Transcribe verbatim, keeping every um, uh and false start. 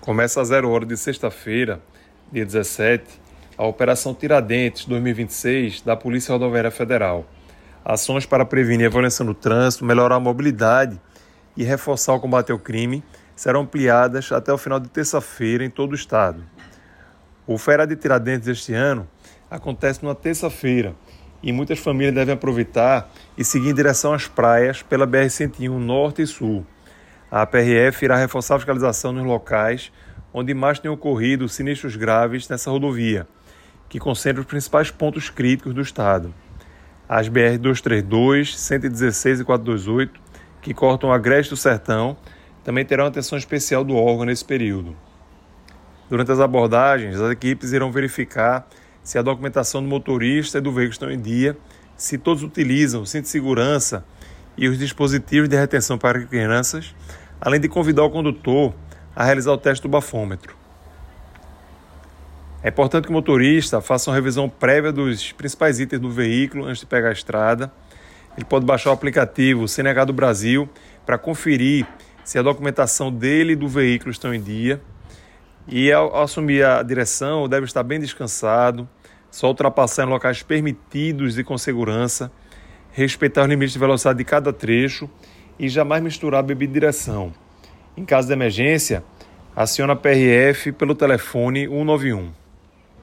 Começa às zero hora de sexta-feira, dia dezessete, a Operação Tiradentes dois mil e vinte e seis da Polícia Rodoviária Federal. Ações para prevenir a violência no trânsito, melhorar a mobilidade e reforçar o combate ao crime serão ampliadas até o final de terça-feira em todo o estado. O feriado de Tiradentes deste ano acontece numa terça-feira e muitas famílias devem aproveitar e seguir em direção às praias pela B R cento e um Norte e Sul. A P R F irá reforçar a fiscalização nos locais onde mais tenham ocorrido sinistros graves nessa rodovia, que concentra os principais pontos críticos do estado. As B R duzentos e trinta e dois, cento e dezesseis e quatrocentos e vinte e oito, que cortam o Agreste do Sertão, também terão atenção especial do órgão nesse período. Durante as abordagens, as equipes irão verificar se a documentação do motorista e do veículo estão em dia, se todos utilizam o cinto de segurança e os dispositivos de retenção para crianças, além de convidar o condutor a realizar o teste do bafômetro. É importante que o motorista faça uma revisão prévia dos principais itens do veículo antes de pegar a estrada. Ele pode baixar o aplicativo C N H do Brasil para conferir se a documentação dele e do veículo estão em dia. E ao assumir a direção, deve estar bem descansado, só ultrapassar em locais permitidos e com segurança, respeitar os limites de velocidade de cada trecho e jamais misturar bebida e direção. Em caso de emergência, acione a P R F pelo telefone cento e noventa e um.